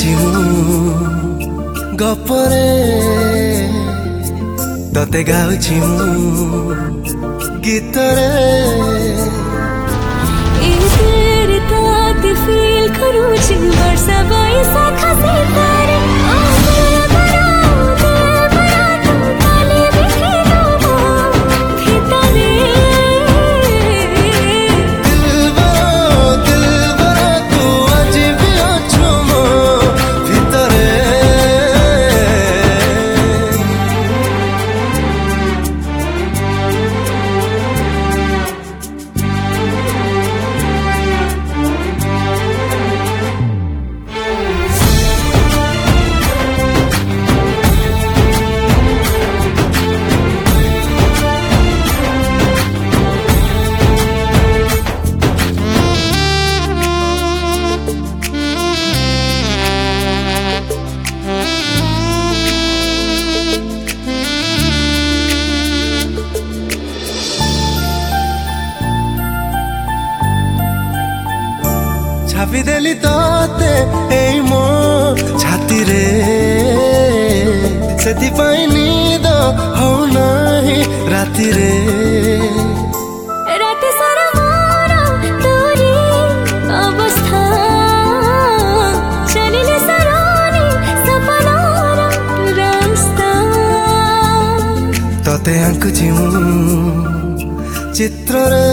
ଗାଉଛି ମୁଁ ଗପରେ ତତେ ଗାଉଛି ମୁଁ ଗୀତରେ तेरे ताते फील करूची वर्षा बैसा खसे तारे छापी देली तोते एई मो छाती रे सेति पाई नींद हो नाही राती रे रात सारा मोरा तोरी अवस्था चलिले सरानी सपनारा रास्ता तोते आंकुची मु चित्र रे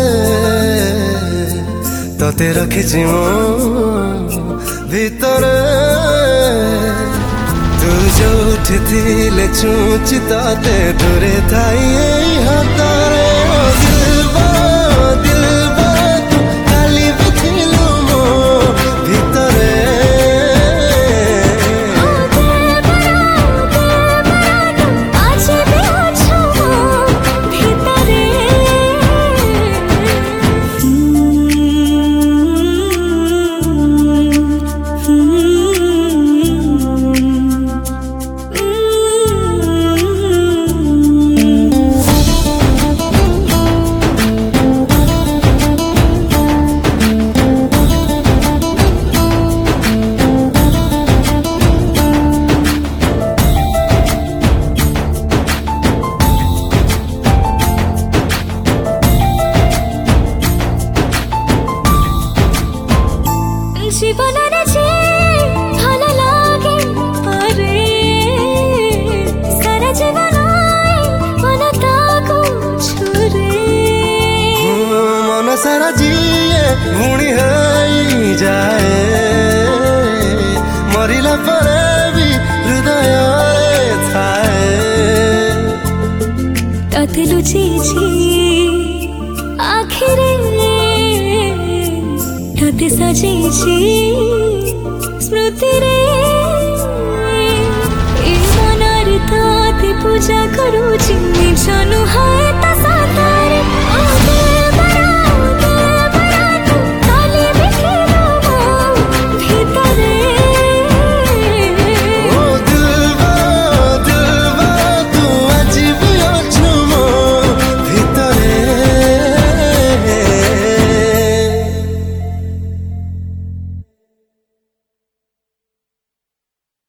तोते रखिছি मो ভিতরে तू जोठी थिले चुची तोते दूरे थाई एई हातरे दिलबा तू खाली बुझिलु मो ভিতরে जीवन भल लगे परे सारा जीवन मन ताको छुरे मन सारा जीए भूणी होई जाए मरिला परे भी हृदय थाए तते लुचिछि आखिरे तते सजेछि स्मृति रे ए मनर ताते पूजा करू